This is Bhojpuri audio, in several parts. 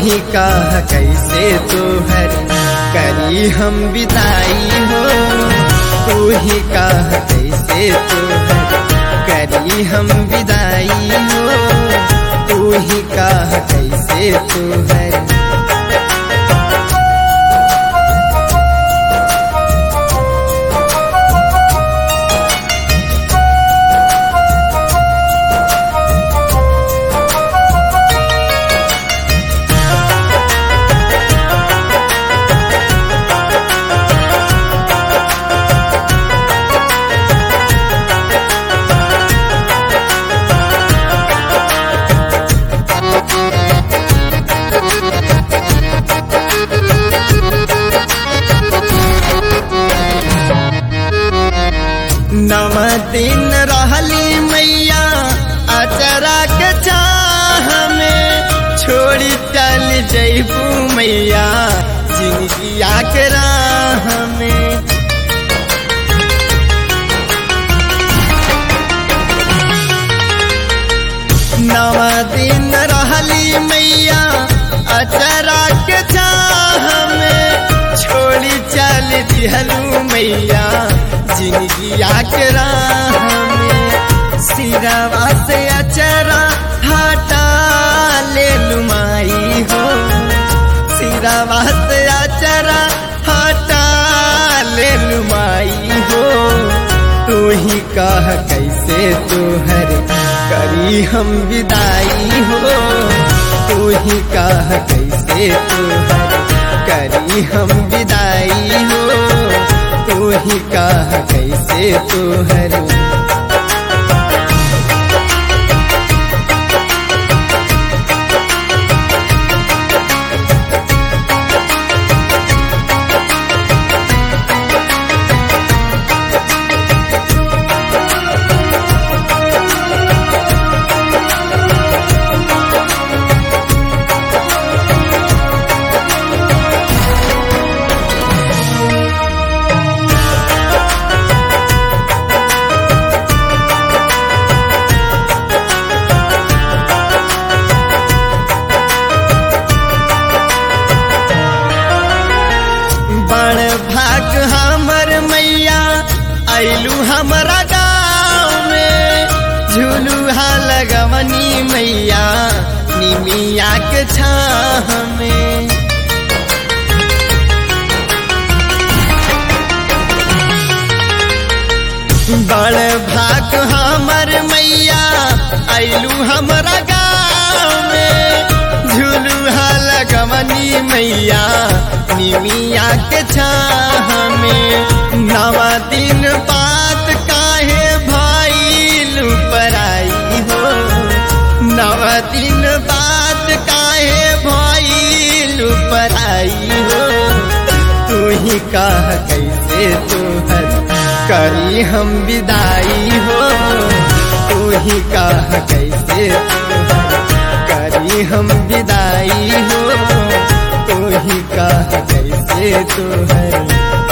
ही कह कैसे तोहर करी हम विदाई हो। तू ही कह कैसे तोहर करी हम विदाई हो। तू ही कह कैसे तोहर नव दिन रहली मैया अचरा के चाह में, छोड़ी चल जैबू मैया जिंदगिया के राह में। नव दिन रहली मैया अचरा के चाह में, छोड़ी चल दिहलू मैया जिंदगिया के राह में। सिरवा से अचरा हटा ले लुमाई हो। सिरवा से अचरा हटा ले लुमाई हो। तू ही कह कैसे तोहर करी हम विदाई हो। तू ही कह कैसे तोहर करी हम विदाई हो। तू ही कह कैसे तोहर भाग हमर मैया आइलू हमरा गाँव में। झुलुहा लगवनी मैया निमिया के छाह में। बड़ भाग हमर मैया आइलू हमरा गाँव में। झुलुहा लगवनी मैया निमिया के छाह में। नवा दिन बाद काहे भइलू पराई हो। नवा दिन बाद काहे भइलू पराई हो। तू ही कह कैसे तोहर करी हम विदाई हो। तू ही कह कैसे तोहर करी हम विदाई हो। तू ही कह कैसे तोहर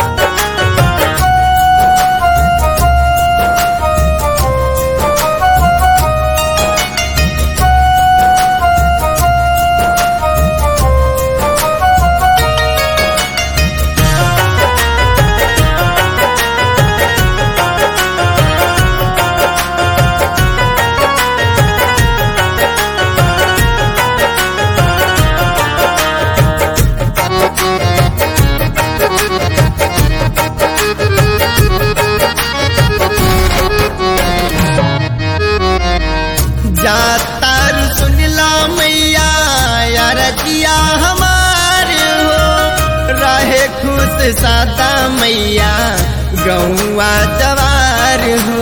जातर सुनला मैया रजिया हमार हो। रहे खुश सादा मैया गौआ जवार हो।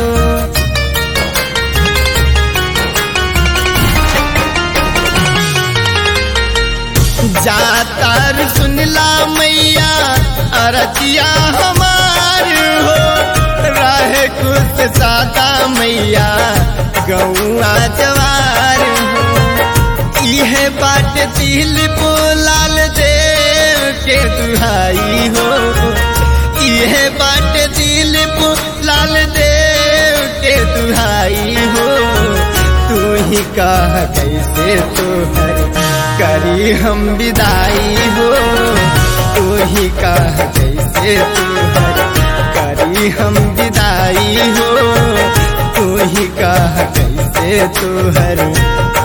जातर सुनला मैया रजिया हमार हो। रहे खुश सादा मैया गौआ जवार हो। इहे बाट दिल बोलाल देव के दुहाई हो। इहे बाट दिल बोलाल देव के दुहाई हो। तू ही कह कैसे तोहर करी हम विदाई हो तू ही कह कैसे तोहर करी हम विदाई हो तू ही कह कैसे तोहर